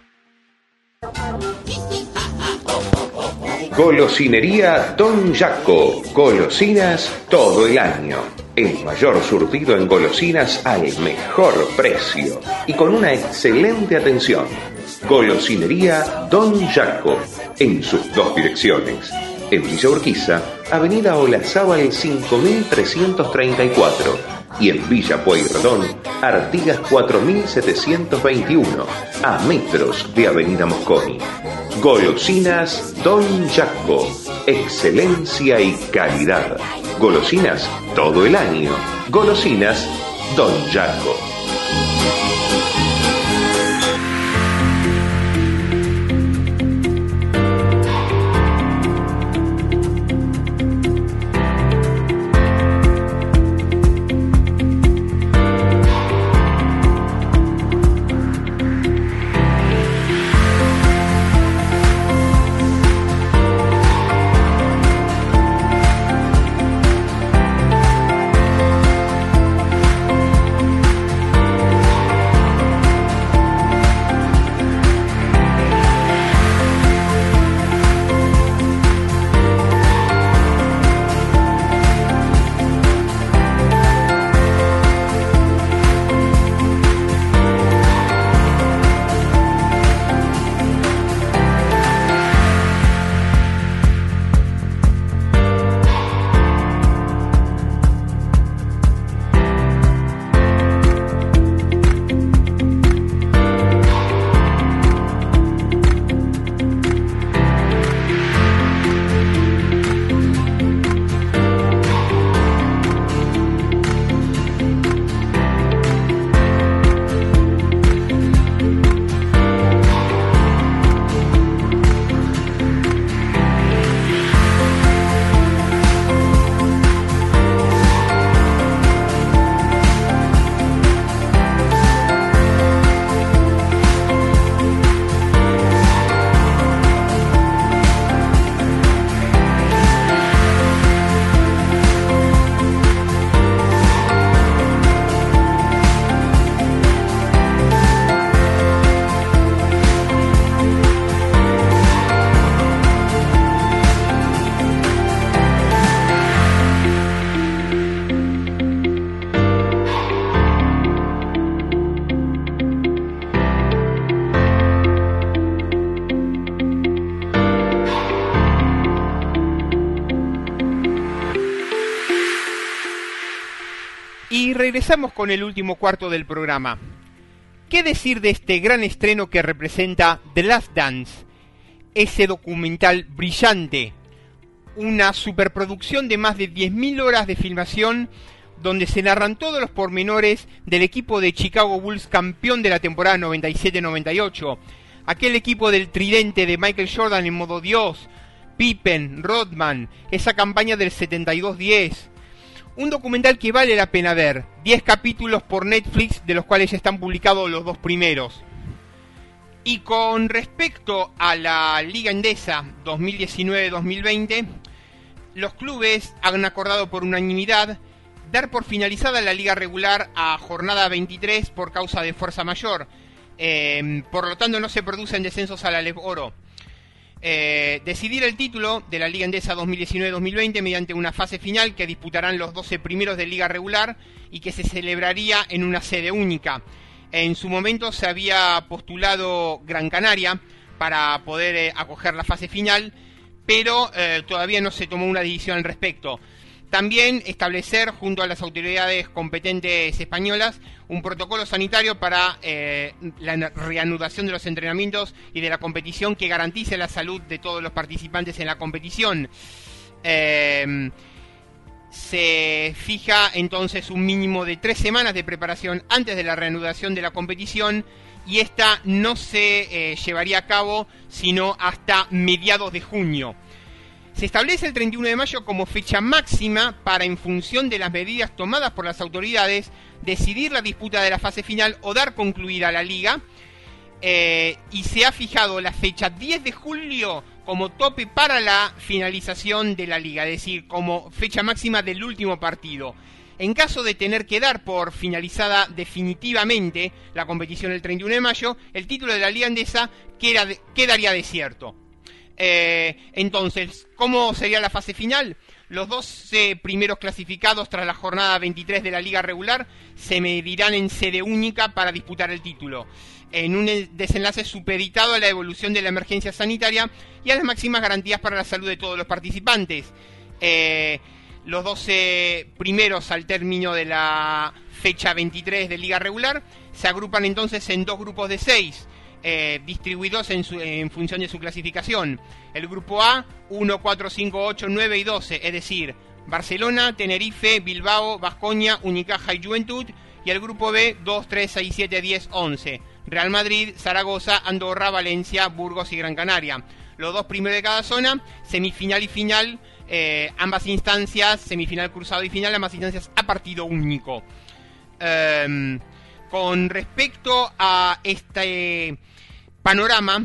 Speaker 2: Golosinería Don Jaco. Golosinas todo el año. El mayor surtido en golosinas al mejor precio y con una excelente atención. Golosinería Don Jaco, en sus dos direcciones. En Villa Urquiza, Avenida Olazábal cinco mil trescientos treinta y cuatro y en Villa Pueyrredón, Artigas cuatro mil setecientos veintiuno, a metros de Avenida Mosconi. Golosinas Don Jaco, excelencia y calidad. Golosinas todo el año. Golosinas Don Jaco.
Speaker 1: Y regresamos con el último cuarto del programa. ¿Qué decir de este gran estreno que representa The Last Dance? Ese documental brillante, una superproducción de más de diez mil horas de filmación, donde se narran todos los pormenores del equipo de Chicago Bulls campeón de la temporada noventa y siete noventa y ocho, aquel equipo del tridente de Michael Jordan en modo Dios, Pippen, Rodman, esa campaña del setenta y dos diez. Un documental que vale la pena ver, diez capítulos por Netflix, de los cuales ya están publicados los dos primeros. Y con respecto a la Liga Endesa dos mil diecinueve dos mil veinte, los clubes han acordado por unanimidad dar por finalizada la liga regular a jornada veintitrés por causa de fuerza mayor. Eh, por lo tanto, no se producen descensos a la LEV Oro. Eh, decidir el título de la Liga Endesa dos mil diecinueve dos mil veinte mediante una fase final que disputarán los doce primeros de liga regular y que se celebraría en una sede única. En su momento se había postulado Gran Canaria para poder eh, acoger la fase final, pero eh, todavía no se tomó una decisión al respecto. También establecer, junto a las autoridades competentes españolas, un protocolo sanitario para eh, la reanudación de los entrenamientos y de la competición que garantice la salud de todos los participantes en la competición. Eh, se fija entonces un mínimo de tres semanas de preparación antes de la reanudación de la competición, y esta no se eh, llevaría a cabo sino hasta mediados de junio. Se establece el treinta y uno de mayo como fecha máxima para, en función de las medidas tomadas por las autoridades, decidir la disputa de la fase final o dar concluida la liga. Eh, y se ha fijado la fecha diez de julio como tope para la finalización de la liga, es decir, como fecha máxima del último partido. En caso de tener que dar por finalizada definitivamente la competición el treinta y uno de mayo, el título de la Liga Endesa queda, quedaría desierto. Eh, entonces, ¿cómo sería la fase final? Los doce primeros clasificados tras la jornada veintitrés de la liga regular se medirán en sede única para disputar el título, en un desenlace supeditado a la evolución de la emergencia sanitaria y a las máximas garantías para la salud de todos los participantes. Eh, los doce primeros al término de la fecha veintitrés de liga regular se agrupan entonces en dos grupos de seis. Eh, distribuidos en, su, en función de su clasificación. El grupo A, uno, cuatro, cinco, ocho, nueve y doce, es decir, Barcelona, Tenerife, Bilbao, Baskonia, Unicaja y Juventud. Y el grupo B, dos, tres, seis, siete, diez, once, Real Madrid, Zaragoza, Andorra, Valencia, Burgos y Gran Canaria. Los dos primeros de cada zona, semifinal y final, eh, ambas instancias, semifinal cruzado y final, ambas instancias a partido único. Eh, con respecto a este panorama,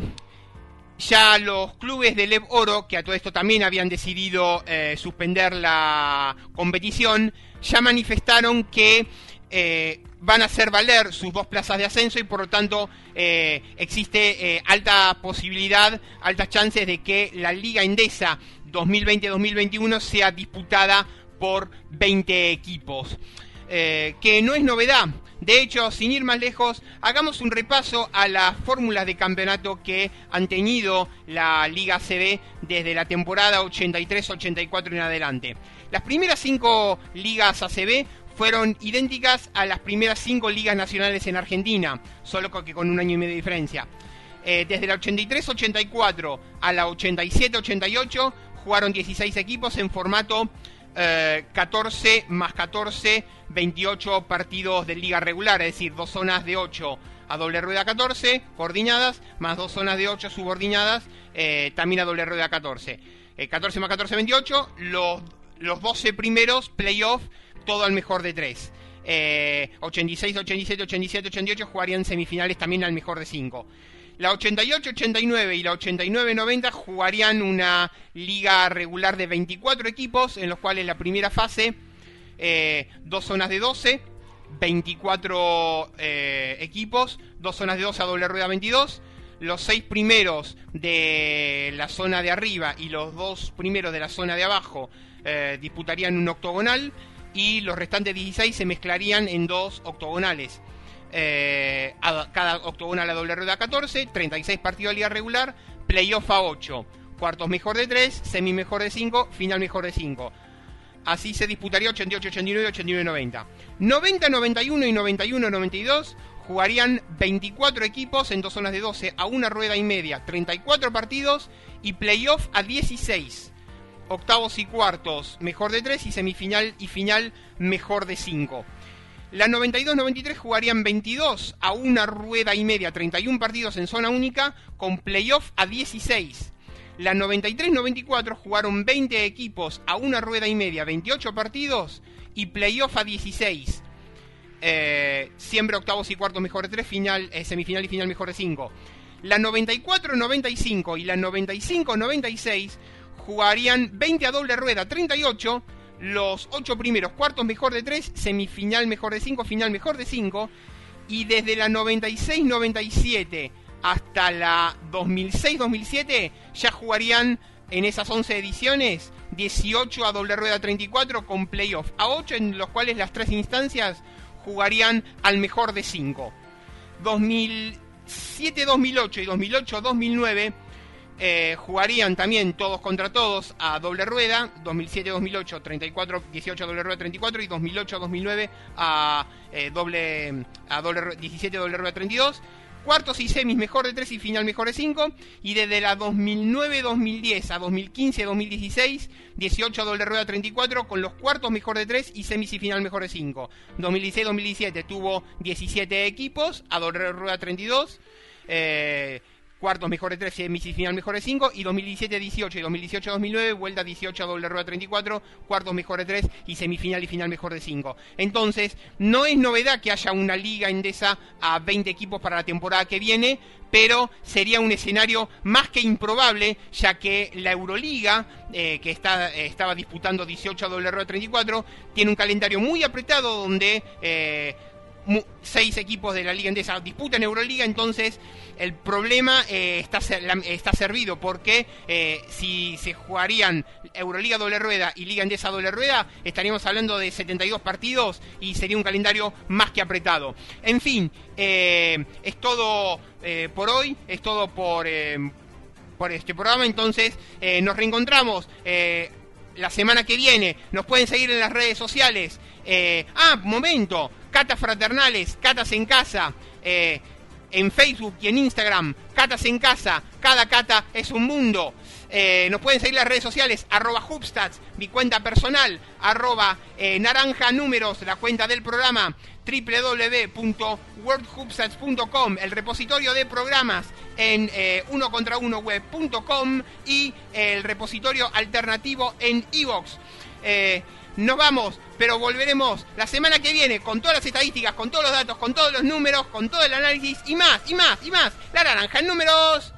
Speaker 1: ya los clubes de LEV Oro, que a todo esto también habían decidido eh, suspender la competición, ya manifestaron que eh, van a hacer valer sus dos plazas de ascenso y por lo tanto eh, existe eh, alta posibilidad, altas chances de que la Liga Endesa dos mil veinte dos mil veintiuno sea disputada por veinte equipos, eh, que no es novedad. De hecho, sin ir más lejos, hagamos un repaso a las fórmulas de campeonato que han tenido la Liga A C B desde la temporada ochenta y tres ochenta y cuatro en adelante. Las primeras cinco ligas A C B fueron idénticas a las primeras cinco ligas nacionales en Argentina, solo que con un año y medio de diferencia. Eh, desde la ochenta y tres ochenta y cuatro a la ochenta y siete ochenta y ocho jugaron dieciséis equipos en formato Eh, catorce más catorce, veintiocho partidos de liga regular, es decir, dos zonas de ocho a doble rueda catorce coordinadas, más dos zonas de ocho subordinadas, eh, también a doble rueda catorce. Eh, catorce más catorce, veintiocho, los, los doce primeros playoff, todo al mejor de tres. Eh, ochenta y seis, ochenta y siete, ochenta y siete, ochenta y ocho jugarían semifinales también al mejor de cinco. La ochenta y ocho ochenta y nueve y la ochenta y nueve noventa jugarían una liga regular de veinticuatro equipos, en los cuales la primera fase, eh, dos zonas de doce, veinticuatro eh, equipos, dos zonas de doce a doble rueda veintidós, los seis primeros de la zona de arriba y los dos primeros de la zona de abajo eh, disputarían un octogonal y los restantes dieciséis se mezclarían en dos octogonales. Eh, a, cada octogonal a doble rueda catorce, treinta y seis partidos de liga regular, playoff a ocho, cuartos mejor de tres, semi mejor de cinco, final mejor de cinco. Así se disputaría ochenta y ocho, ochenta y nueve, ochenta y nueve, noventa. noventa, noventa y uno y noventa y uno, noventa y dos jugarían veinticuatro equipos en dos zonas de doce a una rueda y media, treinta y cuatro partidos y playoff a dieciséis. Octavos y cuartos mejor de tres y semifinal y final mejor de cinco. La noventa y dos noventa y tres jugarían veintidós a una rueda y media, treinta y uno partidos en zona única con playoff a dieciséis. La noventa y tres noventa y cuatro jugaron veinte equipos a una rueda y media, veintiocho partidos y playoff a dieciséis. Eh, siempre octavos y cuartos mejor de tres, final, eh, semifinal y final mejor de cinco. La noventa y cuatro noventa y cinco y la noventa y cinco noventa y seis jugarían veinte a doble rueda, treinta y ocho, los ocho primeros, cuartos mejor de tres, semifinal mejor de cinco, final mejor de cinco. Y desde la noventa y seis noventa y siete hasta la dos mil seis dos mil siete ya jugarían en esas once ediciones dieciocho a doble rueda, treinta y cuatro con playoff a ocho, en los cuales las tres instancias jugarían al mejor de cinco. dos mil siete dos mil ocho y dos mil ocho dos mil nueve eh, jugarían también todos contra todos a doble rueda. dos mil siete dos mil ocho treinta y cuatro, dieciocho a doble rueda, treinta y cuatro, y dos mil ocho dos mil nueve a, eh, doble, a doble, diecisiete a doble rueda, treinta y dos. Cuartos y semis mejor de tres y final mejor de cinco. Y desde la dos mil nueve dos mil diez a dos mil quince dos mil dieciséis, dieciocho a doble rueda, treinta y cuatro, con los cuartos mejor de tres y semis y final mejor de cinco. dos mil dieciséis dos mil diecisiete tuvo diecisiete equipos a doble rueda, treinta y dos. Eh, cuartos mejor de tres, semis y final mejor de cinco. Y dos mil diecisiete dieciocho y dos mil dieciocho dos mil nueve vuelta dieciocho a doble rueda, treinta y cuatro, cuartos mejor de tres y semifinal y final mejor de cinco. Entonces no es novedad que haya una liga Endesa a veinte equipos para la temporada que viene, pero sería un escenario más que improbable, ya que la Euroliga, eh, que está, eh, estaba disputando dieciocho a doble rueda, treinta y cuatro, tiene un calendario muy apretado donde eh, seis equipos de la Liga Endesa disputan Euroliga. Entonces el problema eh, está, está servido, porque eh, si se jugarían Euroliga doble rueda y Liga Endesa doble rueda, estaríamos hablando de setenta y dos partidos y sería un calendario más que apretado. En fin, eh, es todo eh, por hoy, es todo por, eh, por este programa. Entonces eh, nos reencontramos eh, la semana que viene. Nos pueden seguir en las redes sociales. Eh, ah, momento, Catas Fraternales, Catas en Casa, eh, en Facebook y en Instagram, Catas en Casa, cada cata es un mundo. Eh, nos pueden seguir en las redes sociales, arroba Hubstats, mi cuenta personal, arroba eh, Naranja Números, la cuenta del programa, doble u doble u doble u punto world hubstats punto com, el repositorio de programas en eh, uno contra uno web punto com y el repositorio alternativo en iVoox. Eh, Nos vamos, pero volveremos la semana que viene con todas las estadísticas, con todos los datos, con todos los números, con todo el análisis y más, y más, y más. La Naranja en Números.